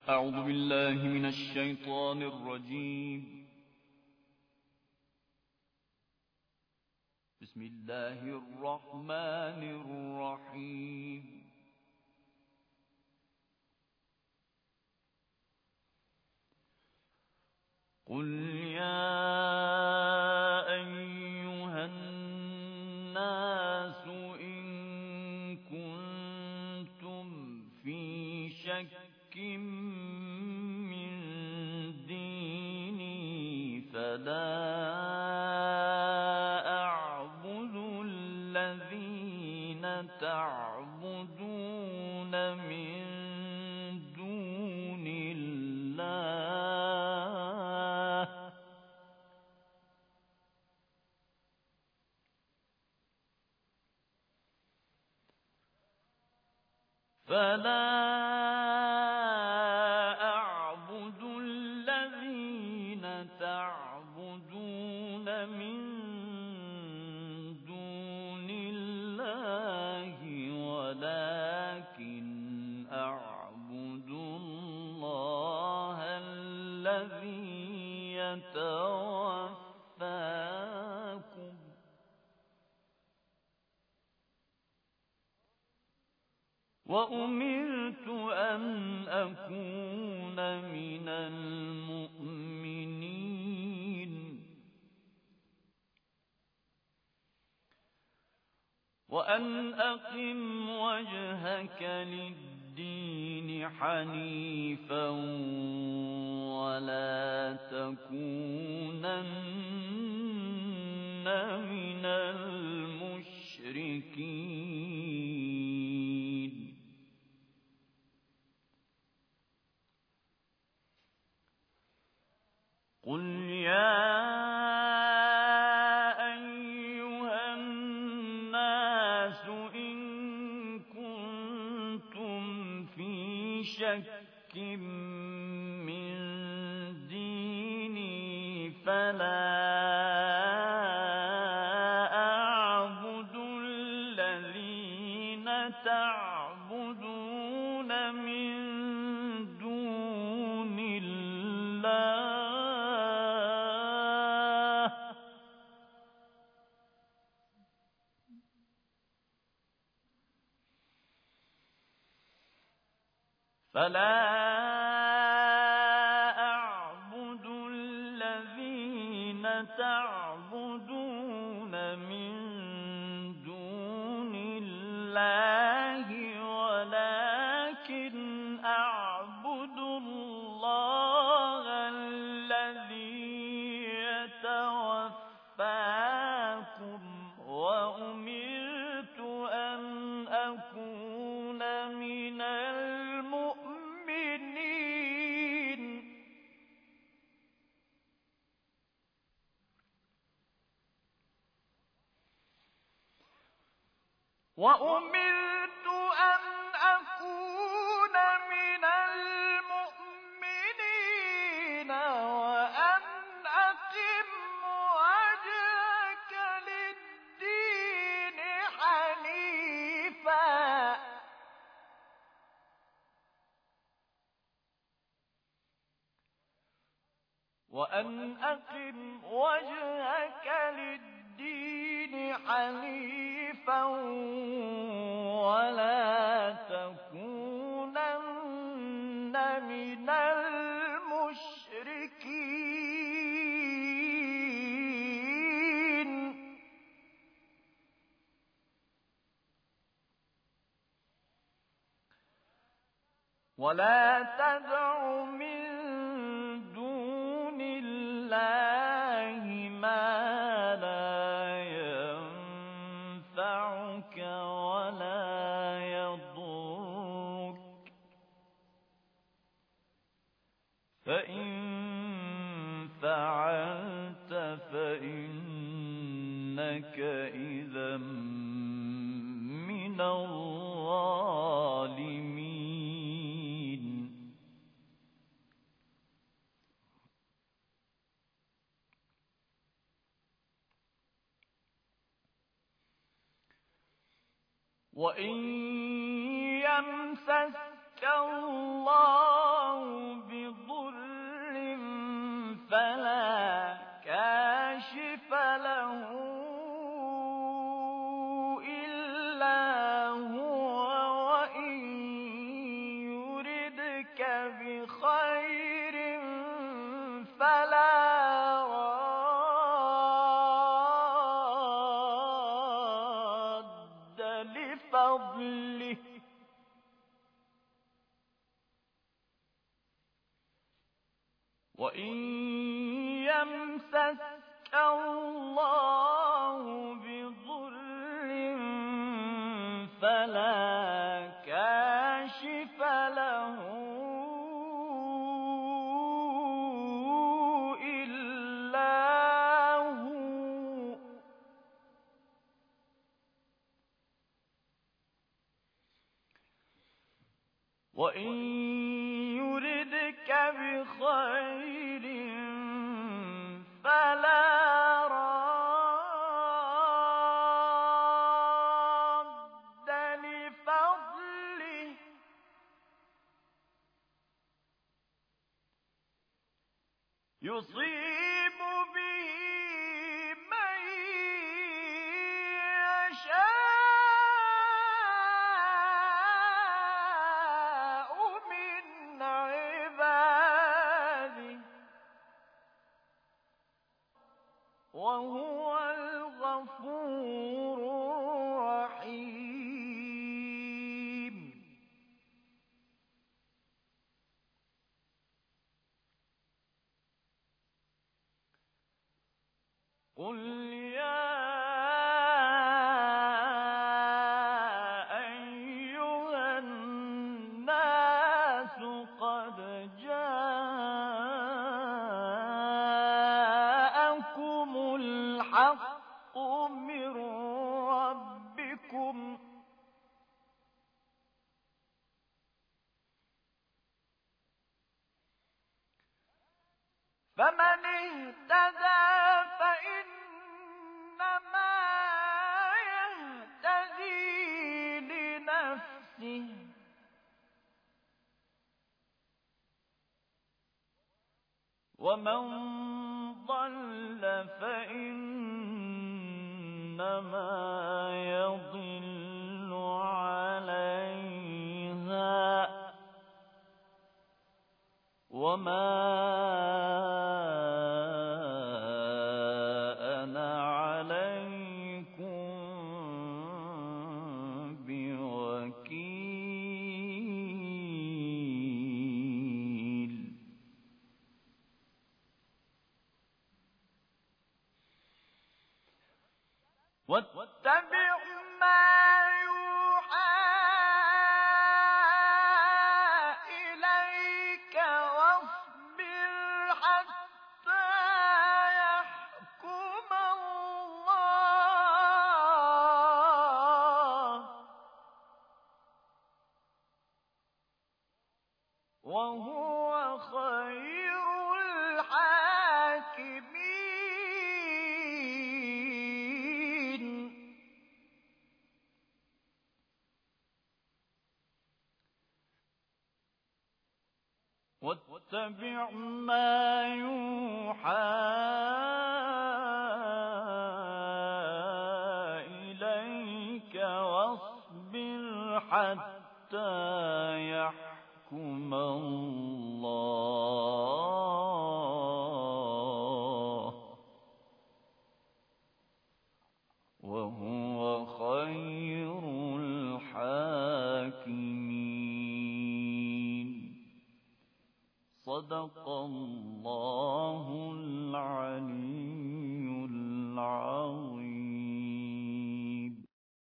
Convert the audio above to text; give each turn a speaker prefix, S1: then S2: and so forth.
S1: أعوذ بالله من الشيطان الرجيم. بسم الله الرحمن الرحيم. قل يا أيها الناس إن كنتم في شك من ديني فلا أعبد الذين تعبدون من دون الله ولكن أعبد الله الذي يتوفاكم وأمرت أن أكون من المؤمنين وأن أقم وجهك للدين حنيفا ولا تكونن من المشركين قل يا أيها الناس إن كنتم في شك من ديني فلا أعبد الذين تعبدون من دون الله ولكن أعبد الله الذي يتوفاكم وأمرت أن أكون من المؤمنين وأن أقم وجهك للدين حنيفا ولا تكونن من المشركين ولا تدع من دون الله ما لا ينفعك ولا يضرك فإن فعلت فإنك إذا من الظالمين وإن يمسسك الله بخير فلا راد لفضله وإن يمسسك الله بضر فلا كاشف له إلا هو وإن يردك بخير فلا راد لفضله يصيب به من يشاء من عباده وهو الغفور الرحيم قل يا أيها الناس قد جاءكم الحق من ربكم فمن اهتدى فإنما يهتدي لنفسه ومن ضل فإنما يضل عليها وما أنا عليكم بوكيل واتبع ما يوحى إليك واصبر حتى يحكم الله وهو خير الحاكمين واتبع ما يوحى إليك واصبر حتى يحكم الله وهو خير الحاكمين صدق الله